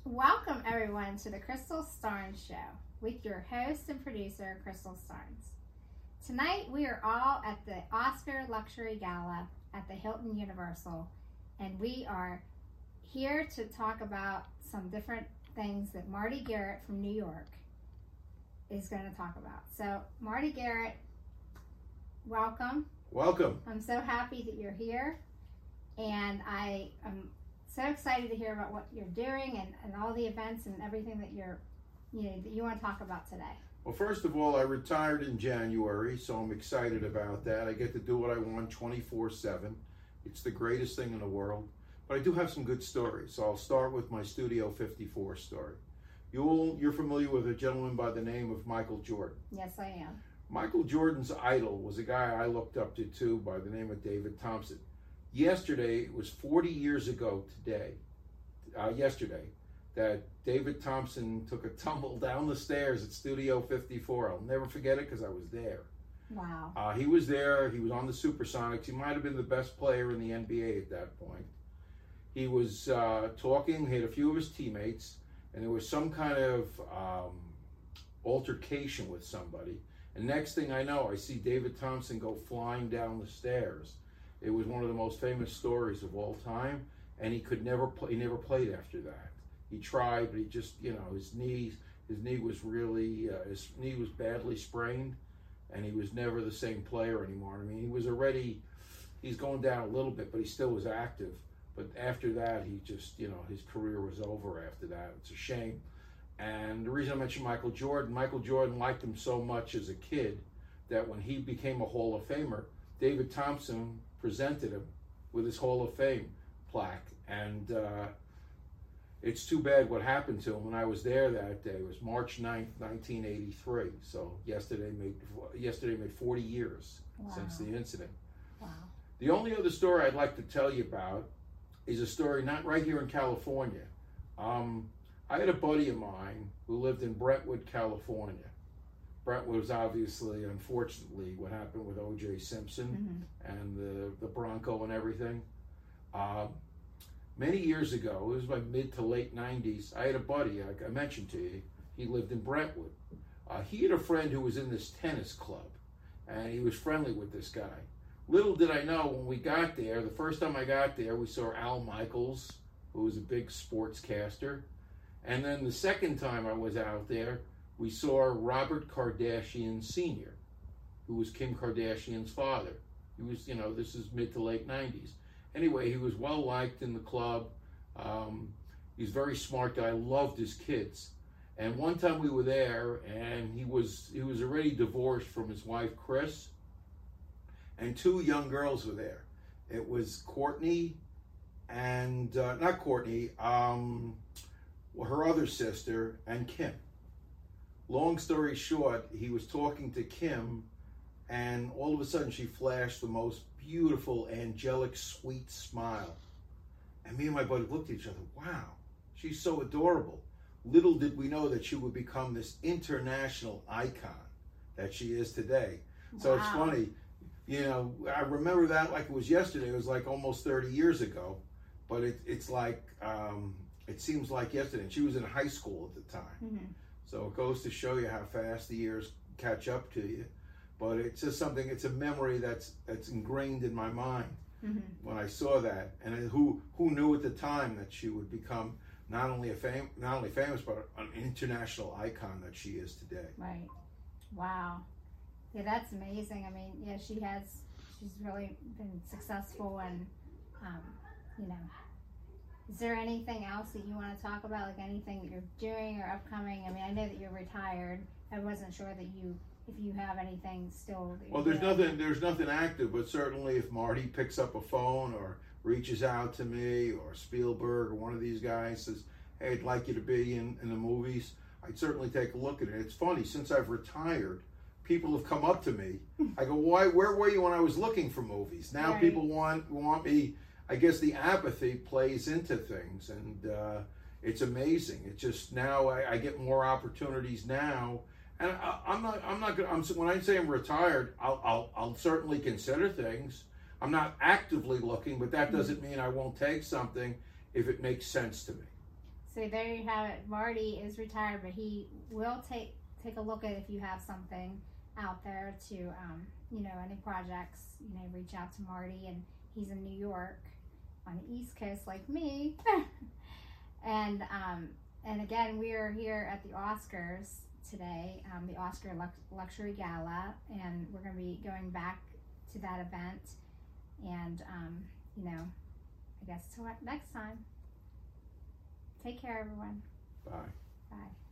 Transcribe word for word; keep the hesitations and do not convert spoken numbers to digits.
Welcome everyone to the Crystal Starnes Show with your host and producer, Crystal Starnes. Tonight we are all at the Oscar Luxury Gala at the Hilton Universal, and we are here to talk about some different things that Marty Garrett from New York is going to talk about. So Marty Garrett, welcome. Welcome. I'm so happy that you're here, and I am so excited to hear about what you're doing and, and all the events and everything that you're, you know, that you want to talk about today. Well, first of all, I retired in January, so I'm excited about that. I get to do what I want twenty-four seven. It's the greatest thing in the world. But I do have some good stories, so I'll start with my Studio fifty-four story. You'll, you're familiar with a gentleman by the name of Michael Jordan. Yes, I am. Michael Jordan's idol was a guy I looked up to, too, by the name of David Thompson. Yesterday, it was forty years ago today, uh, yesterday, that David Thompson took a tumble down the stairs at Studio fifty-four. I'll never forget it because I was there. Wow. Uh, he was there. He was on the Supersonics. He might have been the best player in the N B A at that point. He was uh, talking. He had a few of his teammates, and there was some kind of um, altercation with somebody. And next thing I know, I see David Thompson go flying down the stairs. It was one of the most famous stories of all time, and he could never play. He never played after that. He tried, but he just, you know, his knees, his knee was really, uh, his knee was badly sprained, and he was never the same player anymore. I mean, he was already, he's going down a little bit, but he still was active. But after that, he just, you know, his career was over after that. It's a shame. And the reason I mentioned Michael Jordan, Michael Jordan liked him so much as a kid that when he became a Hall of Famer, David Thompson presented him with his Hall of Fame plaque. And uh, it's too bad what happened to him when I was there that day. It was March ninth, nineteen eighty-three. So yesterday made yesterday made forty years Wow. since the incident. Wow. The only other story I'd like to tell you about is a story not right here in California. Um, I had a buddy of mine who lived in Brentwood, California. Brentwood was obviously, unfortunately, what happened with O J Simpson mm-hmm. and the, the Bronco and everything. Uh, many years ago, it was my mid to late nineties, I had a buddy, like I mentioned to you, he lived in Brentwood. Uh, he had a friend who was in this tennis club, and he was friendly with this guy. Little did I know, when we got there, the first time I got there, we saw Al Michaels, who was a big sportscaster. And then the second time I was out there, we saw Robert Kardashian Senior, who was Kim Kardashian's father. He was, you know, this is mid to late nineties. Anyway, he was well liked in the club. Um, he's a very smart guy, loved his kids. And one time we were there, and he was he was already divorced from his wife, Chris, and two young girls were there. It was Courtney and, uh, not Courtney, um, her other sister, and Kim. Long story short, he was talking to Kim, and all of a sudden she flashed the most beautiful, angelic, sweet smile. And me and my buddy looked at each other, wow, she's so adorable. Little did we know that she would become this international icon that she is today. Wow. So it's funny, you know, I remember that like it was yesterday. It was like almost thirty years ago, but it, it's like, um, it seems like yesterday. And she was in high school at the time. Mm-hmm. So it goes to show you how fast the years catch up to you. But it's just something, it's a memory that's that's ingrained in my mind mm-hmm. when I saw that. And who who knew at the time that she would become not only a fam- not only famous, but an international icon that she is today. Right. Wow. Yeah, that's amazing. I mean, yeah, she has, she's really been successful, and, um, you know, is there anything else that you want to talk about, like anything that you're doing or upcoming? I mean, I know that you're retired. I wasn't sure that you, if you have anything still. That well, there's doing. nothing. There's nothing active, but certainly if Marty picks up a phone or reaches out to me, or Spielberg or one of these guys says, "Hey, I'd like you to be in, in the movies," I'd certainly take a look at it. It's funny, since I've retired, people have come up to me. I go, "Why? Where were you when I was looking for movies?" Now right. people want want me. I guess the apathy plays into things, and uh, it's amazing. It's just now I, I get more opportunities now, and I, I'm not. I'm not gonna. I'm, when I say I'm retired, I'll, I'll I'll certainly consider things. I'm not actively looking, but that doesn't mean I won't take something if it makes sense to me. So there you have it. Marty is retired, but he will take take a look at if you have something out there to, um, you know, any projects, you know, reach out to Marty. And he's in New York on the East Coast like me. and um, and again, we are here at the Oscars today, um, the Oscar Lux- Luxury Gala, and we're going to be going back to that event. And, um, you know, I guess till next time. Take care, everyone. Bye. Bye.